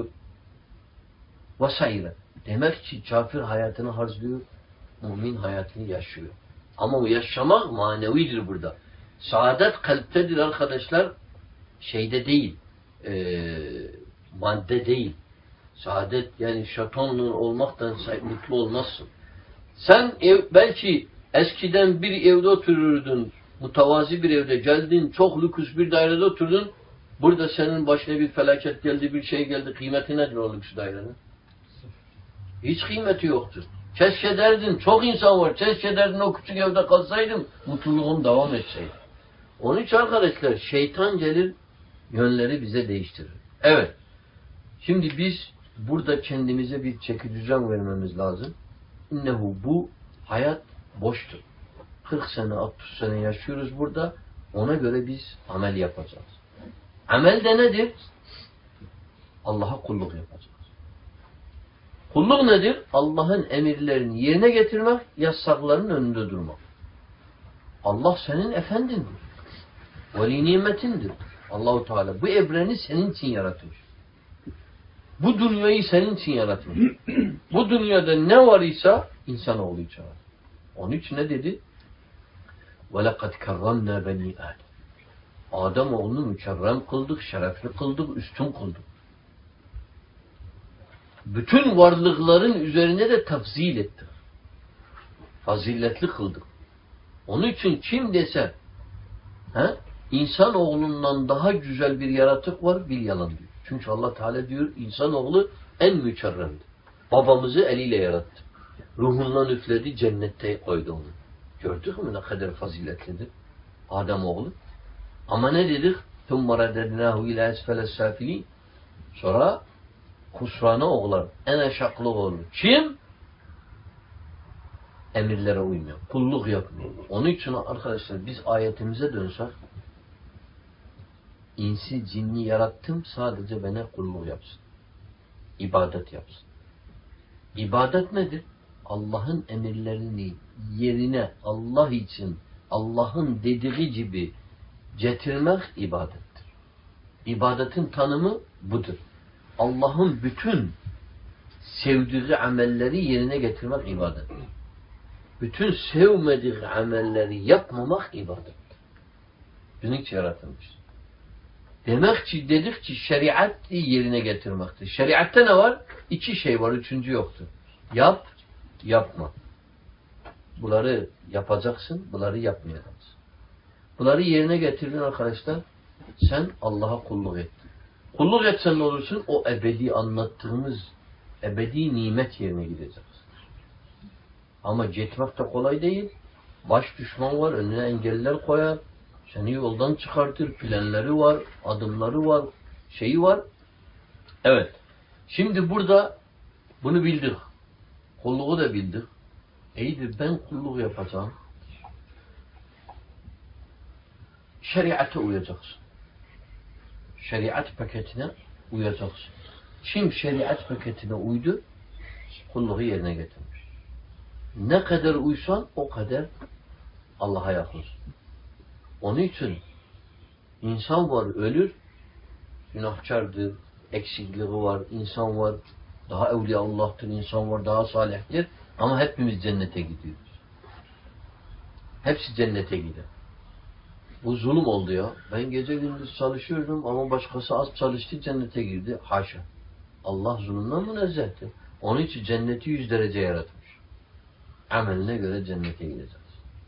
Vesaire. Demek ki kafir hayatını harclıyor. Mümin hayatını yaşıyor. Ama o yaşamak manevidir burada. Saadet kalptedir arkadaşlar. Şeyde değil. E, madde değil. Saadet yani şatonluğun olmaktan mutlu olmazsın. Sen ev, belki eskiden bir evde otururdun. Mutavazi bir evde geldin. Çok lüks bir dairede oturdun. Burada senin başına bir felaket geldi. Bir şey geldi. Kıymeti nedir o lüks dairenin? Hiç kıymeti yoktur. Keşke derdin. Çok insan var. Keşke derdin o küçük evde kalsaydım. Mutluluğum devam etseydi. Onun için arkadaşlar şeytan gelir yönleri bize değiştirir. Evet. Şimdi biz burada kendimize bir çeki düzen vermemiz lazım. İnnehu bu hayat boştur. kırk sene, altmış sene yaşıyoruz burada. Ona göre biz amel yapacağız. Amel de nedir? Allah'a kulluk yapacağız. Kulluk nedir? Allah'ın emirlerini yerine getirmek, yasaklarının önünde durmak. Allah senin efendindir. Veli nimetindir. Allahu Teala bu evreni senin için yaratmış. Bu dünyayı senin için yaratmış. Bu dünyada ne var ise insanoğlu için. Onun için ne dedi? وَلَقَدْ كَرَّمْنَا بَنِي آدَمَ Adem oğlunu mükerrem kıldık, şerefli kıldık, üstün kıldık. Bütün varlıkların üzerine de tefzil ettik. Faziletli kıldık. Onun için kim dese he, insanoğlundan daha güzel bir yaratık var, bil yalan diyor. Çünkü Allah Teala diyor insanoğlu en mükerremdir. Babamızı eliyle yarattı. Ruhundan üfledi, cennette koydu onu. Gördük mü ne kadar faziletlidir Adem oğlu? Ama ne dedik? ثُمَّ رَدَدْنَاهُ اِلَى اَسْفَلَ السَّافِلِينَ Sonra husrana oğlar, en aşaklı olur. Kim? Emirlere uymuyor. Kulluk yapmıyor. Onun için arkadaşlar biz ayetimize dönsek İnsi cinni yarattım sadece bana kulluk yapsın. İbadet yapsın. İbadet nedir? Allah'ın emirlerini yerine Allah için Allah'ın dediği gibi getirmek ibadettir. İbadetin tanımı budur. Allah'ın bütün sevdiği amelleri yerine getirmek ibadettir. Bütün sevmediği amelleri yapmamak ibadettir. Bunun için yaratılmış. Demek ki dedik ki şeriat yerine getirmektir. Şeriatta ne var? İki şey var, üçüncü yoktur. Yap, yapma. Bunları yapacaksın, bunları yapmayacaksın. Bunları yerine getirdin arkadaşlar, sen Allah'a kulluk ettin. Kulluk etsen ne olursun? O ebedi anlattığımız ebedi nimet yerine gideceksin. Ama gitmek de kolay değil. Baş düşman var, önüne engeller koyar. Seni yoldan çıkartır, planları var, adımları var, şeyi var. Evet. Şimdi burada bunu bildik. Kulluğu da bildik. İyidir ben kulluk yapacağım. Şeriata uyacaksın. Şeriat paketine uyacaksın. Kim şeriat paketine uydu, kulluğu yerine getirmiş. Ne kadar uysan o kadar Allah'a yakınsın. Onun için insan var ölür, günahkardır, eksikliği var, insan var, daha evliyaullah'tır, insan var, daha salihtir ama hepimiz cennete gidiyoruz. Hepsi cennete gider. Bu zulüm oldu ya. Ben gece gündüz çalışıyordum ama başkası az çalıştı cennete girdi. Haşa. Allah zulümden münezzehtir. Onun için cenneti yüz derece yaratmış. Ameline göre cennete gideceğiz.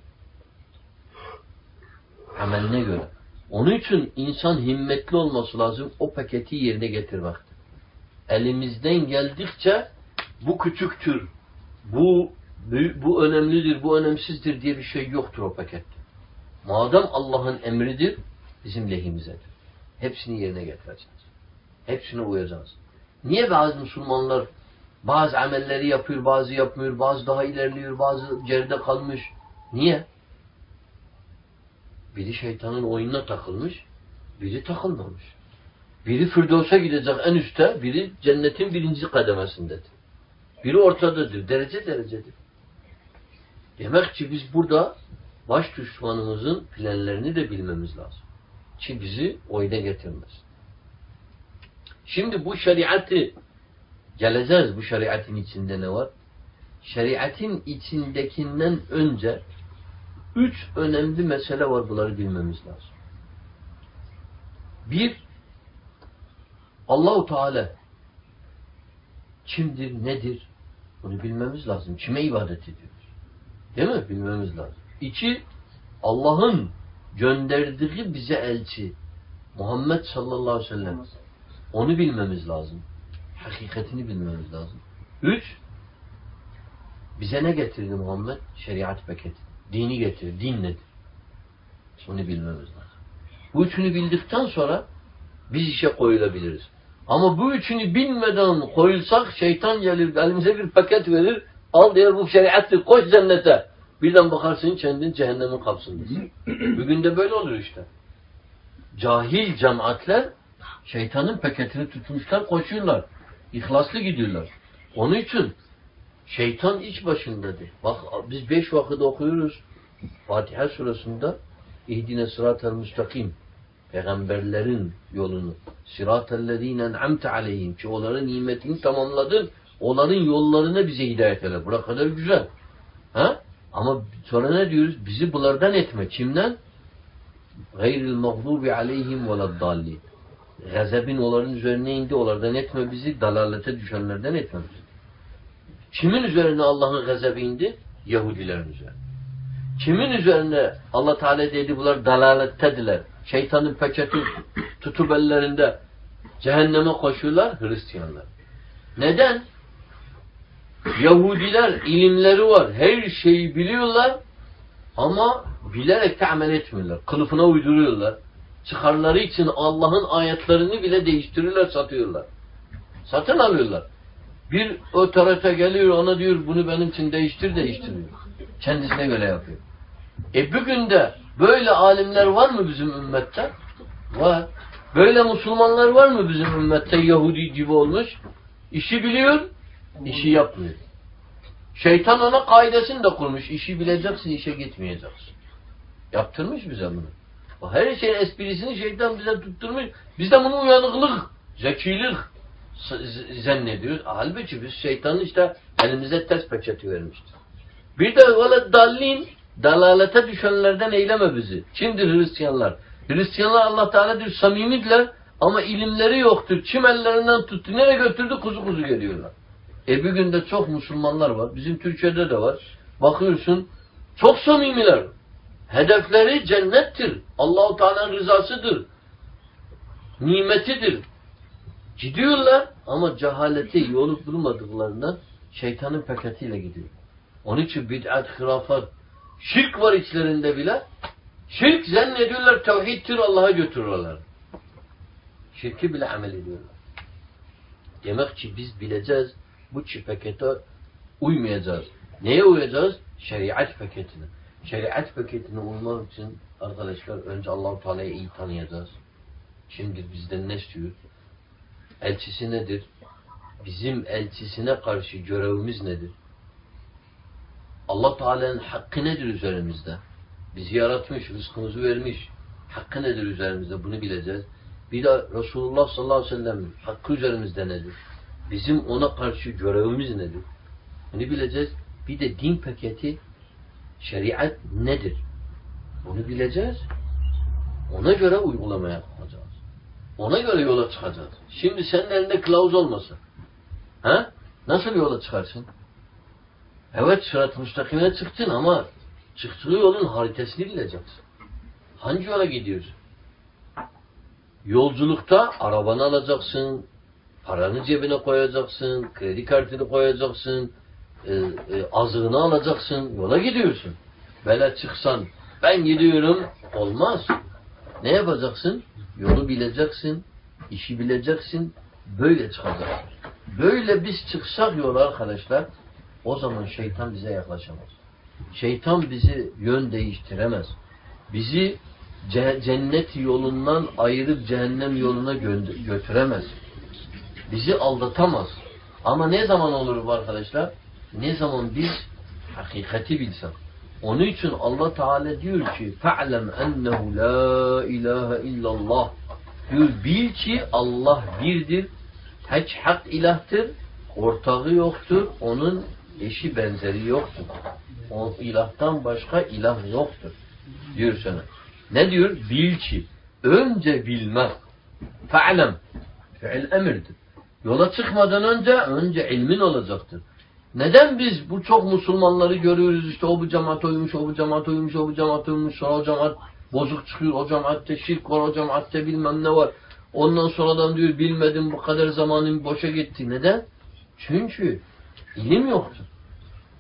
Ameline göre. Onun için insan himmetli olması lazım. O paketi yerine getirmektir. Elimizden geldikçe bu küçüktür, bu bu önemlidir, bu önemsizdir diye bir şey yoktur o pakette. Madem Allah'ın emridir, bizim lehimizedir. Hepsini yerine getireceğiz. Hepsine uyacağız. Niye bazı Müslümanlar bazı amelleri yapıyor, bazı yapmıyor, bazı daha ilerliyor, bazı geride kalmış? Niye? Biri şeytanın oyununa takılmış, biri takılmamış. Biri Firdevs'e gidecek en üstte, biri cennetin birinci kademesindedir. Biri ortadadır, derece derecedir. Demek ki biz burada baş düşmanımızın planlarını da bilmemiz lazım. Ki bizi oyuna getirmez. Şimdi bu şeriatı geleceğiz, bu şeriatın içinde ne var? Şeriatın içindekinden önce üç önemli mesele var, bunları bilmemiz lazım. Bir, Allah-u Teala kimdir, nedir? Bunu bilmemiz lazım. Kime ibadet ediyoruz? Değil mi? Bilmemiz lazım. İki, Allah'ın gönderdiği bize elçi Muhammed sallallahu aleyhi ve sellem. Onu bilmemiz lazım. Hakikatini bilmemiz lazım. Üç, bize ne getirdi Muhammed? Şeriat paketi. Dini getirdi. Din nedir? Bunu bilmemiz lazım. Bu üçünü bildikten sonra biz işe koyulabiliriz. Ama bu üçünü bilmeden koyulsak şeytan gelir, elimize bir paket verir, al diyor bu şeriattır, koş cennete. Birden bakarsın kendin cehennemin kapısındasın. Bugün de böyle olur işte. Cahil cemaatler şeytanın paketini tutmuşlar, koşuyorlar. İhlaslı gidiyorlar. Onun için şeytan iç başındadır. Bak biz beş vakit okuyoruz. Fatiha surasında İhdine sıratel müstakim. Peygamberlerin yolunu. Sıratellezine en'amte aleyhim. Ki onların nimetini tamamladın. Onların yollarına bize hidayet eyle. Buraya kadar güzel. Ha? Ama sonra ne diyoruz? Bizi bunlardan etme. Kimden? Gayril mağdubi aleyhim veleddallin. Gazabın onların üzerine indi. Onlardan etme bizi. Dalalete düşenlerden etme bizi. Kimin üzerine Allah'ın gazabı indi? Yahudilerin üzerine. Kimin üzerine Allah Teala dedi bunlar dalalettediler. Şeytanın paketi tutup ellerinde cehenneme koşuyorlar Hristiyanlar. Neden? Yahudiler ilimleri var. Her şeyi biliyorlar ama bilerek de amel etmiyorlar. Kılıfına uyduruyorlar. Çıkarları için Allah'ın ayetlerini bile değiştiriyorlar, satıyorlar. Satın alıyorlar. Bir otorite geliyor ona diyor bunu benim için değiştir değiştiriyor. Kendisine göre yapıyor. E bugün de böyle alimler var mı bizim ümmette? Var. Böyle Müslümanlar var mı bizim ümmette Yahudi gibi olmuş? İşi biliyor, işi yapmıyor. Şeytan ona kaidesini de kurmuş. İşi bileceksin, işe gitmeyeceksin. Yaptırmış bize bunu. Her şeyin esprisini şeytan bize tutturmuş. Biz de bunu uyanıklık, zekilik zannediyoruz. Halbuki biz şeytanın işte elimize ters peçeti vermiştir. Bir de öyle dallin, dalalete düşenlerden eyleme bizi. Kimdir Hristiyanlar? Hristiyanlar Allah Teala diyor samimidiler ama ilimleri yoktur. Kim ellerinden tuttu, nereye götürdü kuzu kuzu geliyorlar. E bir günde çok Müslümanlar var. Bizim Türkiye'de de var. Bakıyorsun çok samimiler. Hedefleri cennettir. Allah-u Teala'nın rızasıdır. Nimetidir. Gidiyorlar ama cehaleti yolu bulmadıklarından şeytanın paketiyle gidiyor. Onun için bid'at, hırafat, şirk var içlerinde bile. Şirk zannediyorlar tevhiddir Allah'a götürüyorlar. Şirki bile amel ediyorlar. Demek ki biz bileceğiz bu çi pakete uymayacağız. Neye uyacağız? Şeriat paketine. Şeriat paketine uymak için arkadaşlar önce Allah-u Teala'yı iyi tanıyacağız. Şimdi bizden ne istiyor? Elçisi nedir? Bizim elçisine karşı görevimiz nedir? Allah Teala'nın hakkı nedir üzerimizde? Bizi yaratmış, rızkımızı vermiş. Hakkı nedir üzerimizde? Bunu bileceğiz. Bir de Resulullah sallallahu aleyhi ve sellem hakkı üzerimizde nedir? Bizim ona karşı görevimiz nedir? Bunu bileceğiz. Bir de din paketi, şeriat nedir? Bunu bileceğiz. Ona göre uygulamaya yapacağız. Ona göre yola çıkacağız. Şimdi senin elinde kılavuz olmasa, ha? Nasıl yola çıkarsın? Evet, sırat-ı müstakime çıktın ama çıktığı yolun haritasını bileceksin. Hangi yola gidiyorsun? Yolculukta arabanı alacaksın, paranı cebine koyacaksın, kredi kartını koyacaksın, e, e, azığını alacaksın, yola gidiyorsun. Böyle çıksan, ben gidiyorum, olmaz. Ne yapacaksın? Yolu bileceksin, işi bileceksin, böyle çıkacaksın. Böyle biz çıksak yola arkadaşlar, o zaman şeytan bize yaklaşamaz. Şeytan bizi yön değiştiremez. Bizi cennet yolundan ayırıp cehennem yoluna gö- götüremez. Bizi aldatamaz. Ama ne zaman olur bu arkadaşlar? Ne zaman biz hakikati bilsek. Onun için Allah Teala diyor ki فَعْلَمْ اَنَّهُ لَا اِلَٰهَ اِلَّا اللّٰهِ diyor, bil ki Allah birdir, hiç hak ilahtır, ortağı yoktur, onun eşi benzeri yoktur. O ilahtan başka ilah yoktur diyor sana. Ne diyor? Bil ki. Önce bilmek. Fe'lem. Fiil emirdir. Yola çıkmadan önce önce ilmin olacaktır. Neden biz bu çok Müslümanları görüyoruz işte o bu cemaat uymuş, o bu cemaat uymuş, o bu cemaat uymuş, sonra o cemaat bozuk çıkıyor, o cemaatte şirk var, o cemaatte bilmem ne var. Ondan sonradan diyor bilmedim bu kadar zamanım boşa gitti. Neden? Çünkü ilim yoktur.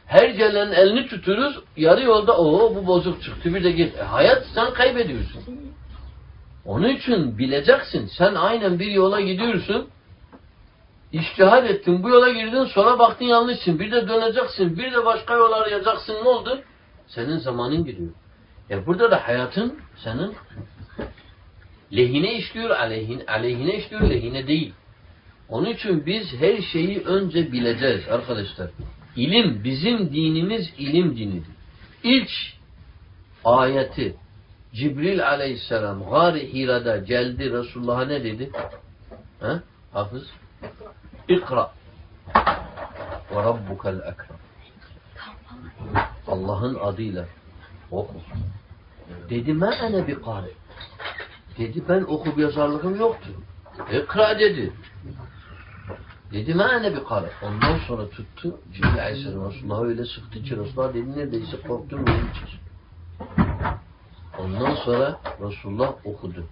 Her gelenin elini tuturuz, yarı yolda o bu bozuk çıktı bir de git. E, hayat sen kaybediyorsun. Onun için bileceksin. Sen aynen bir yola gidiyorsun. İçtihad ettin, bu yola girdin, sonra baktın yanlışsın. Bir de döneceksin, bir de başka yol arayacaksın. Ne oldu? Senin zamanın gidiyor. E burada da hayatın senin lehine işliyor, aleyhine, aleyhine işliyor, lehine değil. Onun için biz her şeyi önce bileceğiz arkadaşlar. İlim, bizim dinimiz ilim dinidir. İlk ayeti Cibril aleyhisselam Gâr-ı Hira'da geldi, Resulullah'a ne dedi? Ha? Hafız? İkra ve rabbukel ekrem. Allah'ın adıyla oku. Dedi ma ene bi kâri. Dedi ben okuyup yazarlığım yoktu. İkra dedi. Dedi ma ene bi kâri. Ondan sonra tuttu Cibril aleyhisselam Resulullah'a öyle sıktı ki Resulullah dedi neredeyse korktum benim için. Ondan sonra Resulullah okudu.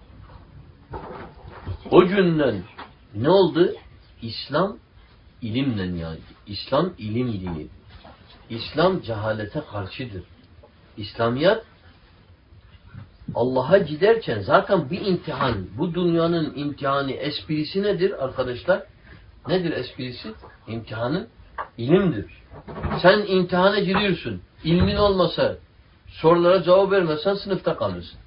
O günden ne oldu? İslam ilimle yani. İslam ilim dini. İslam cehalete karşıdır. İslamiyet Allah'a giderken zaten bir imtihan, bu dünyanın imtihanı, esprisi nedir arkadaşlar? Nedir esprisi? İmtihanın ilimdir. Sen imtihana giriyorsun. İlmin olmasa, sorulara cevap vermezsen sınıfta kalırsın.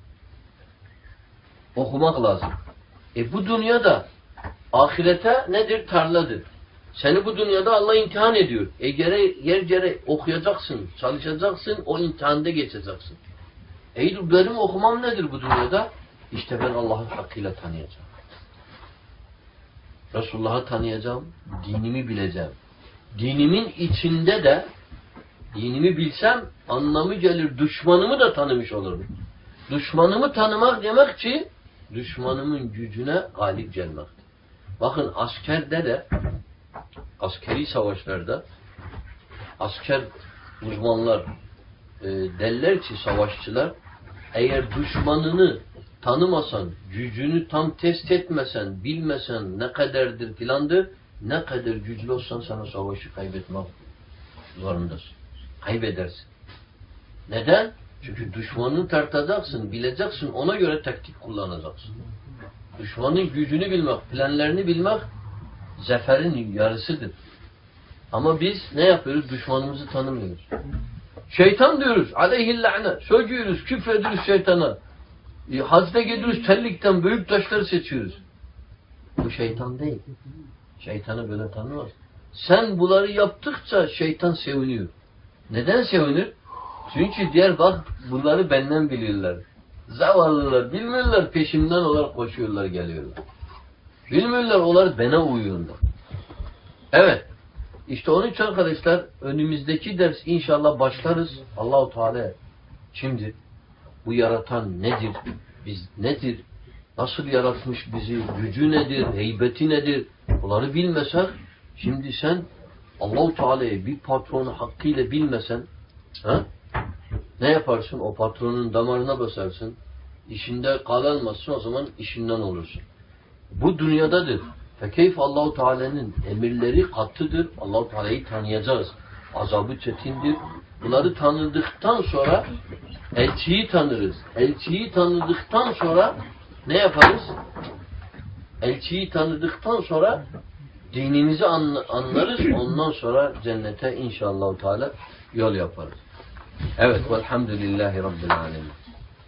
Okumak lazım. E bu dünyada ahirete nedir? Tarladır. Seni bu dünyada Allah imtihan ediyor. E gere, yer gere okuyacaksın, çalışacaksın, o imtihanda geçeceksin. E benim okumam nedir bu dünyada? İşte ben Allah'ı hakkıyla tanıyacağım. Resulullah'ı tanıyacağım, dinimi bileceğim. Dinimin içinde de dinimi bilsem anlamı gelir, düşmanımı da tanımış olurum. Düşmanımı tanımak demek ki düşmanımın gücüne galip gelmektir. Bakın askerde de askeri savaşlarda asker uzmanlar e, derler ki savaşçılar eğer düşmanını tanımasan, gücünü tam test etmesen, bilmesen ne kadardır filandır, ne kadar güçlü olsan sana savaşı kaybetmek zorundasın. Kaybedersin. Neden? Çünkü düşmanını tartacaksın, bileceksin, ona göre taktik kullanacaksın. Düşmanın gücünü bilmek, planlarını bilmek zaferin yarısıdır. Ama biz ne yapıyoruz? Düşmanımızı tanımıyoruz. Şeytan diyoruz. Aleyhillâne. Söylüyoruz, küfrediyoruz şeytana. E, hacda gidiyoruz, tellikten büyük taşları seçiyoruz. Bu şeytan değil. Şeytanı böyle tanımaz. Sen bunları yaptıkça şeytan seviniyor. Neden sevinir? Çünkü diğer bak bunları benden biliyorlar. Zavallılar bilmiyorlar, peşimden olarak koşuyorlar, geliyorlar. Bilmiyorlar, onlar bana uyuyorlar. Evet. İşte onun için arkadaşlar önümüzdeki ders inşallah başlarız. Allahu Teala kimdir? Bu yaratan nedir? Biz nedir? Nasıl yaratmış bizi? Gücü nedir? Heybeti nedir? Bunları bilmesen şimdi sen Allahu Teala'yı bir patronu hakkıyla bilmesen ha? Ne yaparsın? O patronun damarına basarsın. İşinde kalmazsın, o zaman işinden olursun. Bu dünyadadır. Fekeyf Allahu Teala'nın emirleri katıdır. Allahu Teala'yı tanıyacağız. Azabı çetindir. Bunları tanıdıktan sonra elçiyi tanırız. Elçiyi tanıdıktan sonra ne yaparız? Elçiyi tanıdıktan sonra dinimizi anlarız. Ondan sonra cennete inşallah Teala yol yaparız. Evet. Velhamdülillahi Rabbil alemin.